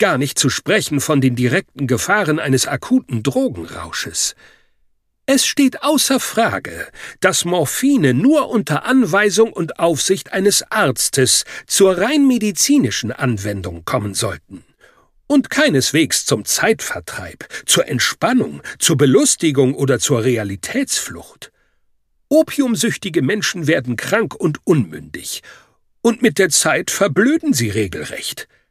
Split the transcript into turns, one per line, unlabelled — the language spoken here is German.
gar nicht zu sprechen von den direkten Gefahren eines akuten Drogenrausches. Es steht außer Frage, dass Morphine nur unter Anweisung und Aufsicht eines Arztes zur rein medizinischen Anwendung kommen sollten. Und keineswegs zum Zeitvertreib, zur Entspannung, zur Belustigung oder zur Realitätsflucht. Opiumsüchtige Menschen werden krank und unmündig. Und mit der Zeit verblöden sie regelrecht.